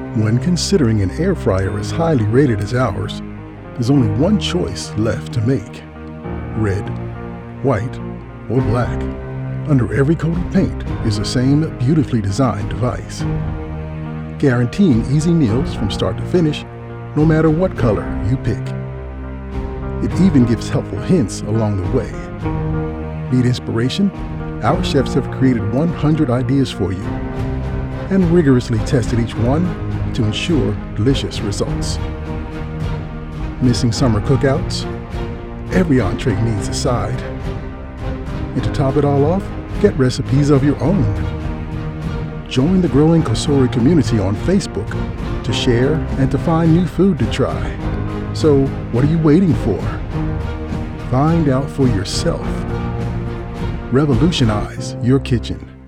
When considering an air fryer as highly rated as ours, there's only one choice left to make: red, white, or black. Under every coat of paint is the same beautifully designed device, guaranteeing easy meals from start to finish, no matter what color you pick. It even gives helpful hints along the way. Need inspiration? Our chefs have created 100 ideas for you and rigorously tested each one to ensure delicious results. Missing summer cookouts? Every entree needs a side. And to top it all off, get recipes of your own. Join the growing Kosori community on Facebook to share and to find new food to try. So, what are you waiting for? Find out for yourself. Revolutionize your kitchen.